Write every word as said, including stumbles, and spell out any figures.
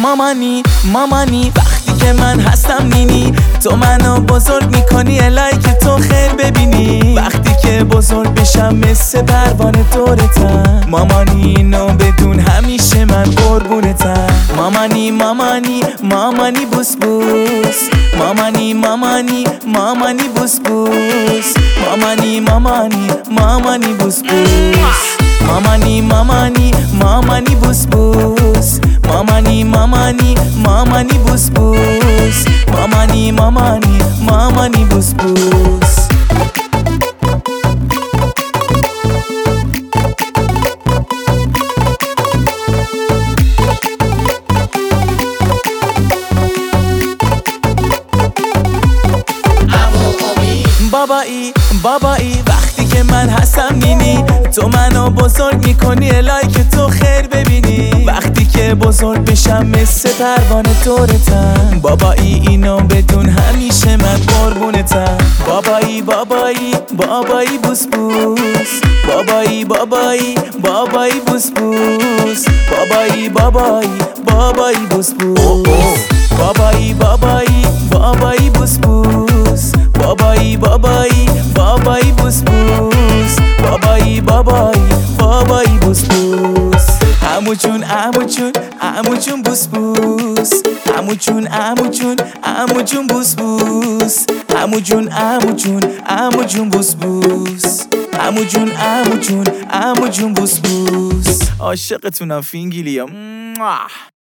مامانی مامانی وقتی که من هستم نینی، تو منو بزرگ میکنی الهی که تو خیر ببینی. وقتی که بزرگ بشم مثل پروانه دورتم، مامانی اینو بدون همیشه من قربونتم. مامانی مامانی مامانی بوس بوس، مامانی مامانی مامانی بوس بوس، مامانی مامانی مامانی بوس بوس، مامانی مامانی مامانی بوس بوس، مامانی مامانی مامانی بوس بوس، مامانی مامانی مامانی بوس بوس. بابایی بابایی وقتی که من هستم نینی، تو منو بزرگ میکنی الهی که تو خیر ببینی. وقتی که بزرگ بشم مثل پروانه دورتم، بابایی اینو بدون همیشه من قربونتم. بابایی بابایی بابایی بوس بوس، بابایی بابایی بابایی بوس بوس، بابایی بابایی بابایی بوس بوس، بابایی بابایی بابایی بوس بوس، بابایی بابایی بابایی بوس بوس، بابایی بابایی بابایی بوس بوس. عمو جون عمو جون عمو جون بوس بوس، عمو جون عمو جون عمو جون بوس بوس، عمو جون عمو جون عمو جون بوس بوس، عمو جون عمو جون عمو جون بوس بوس. عاشقتونم فینگیلیا.